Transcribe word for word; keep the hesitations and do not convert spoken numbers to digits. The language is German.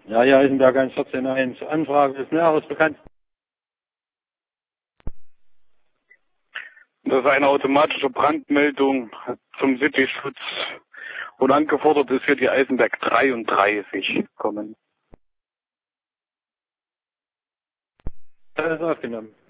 Ja, hier Eisenberg eins vierzehn eins. Anfrage ist Näheres bekannt. Das ist eine automatische Brandmeldung zum City-Schutz und angefordert ist hier die Eisenberg dreiunddreißig kommen. Das ist aufgenommen.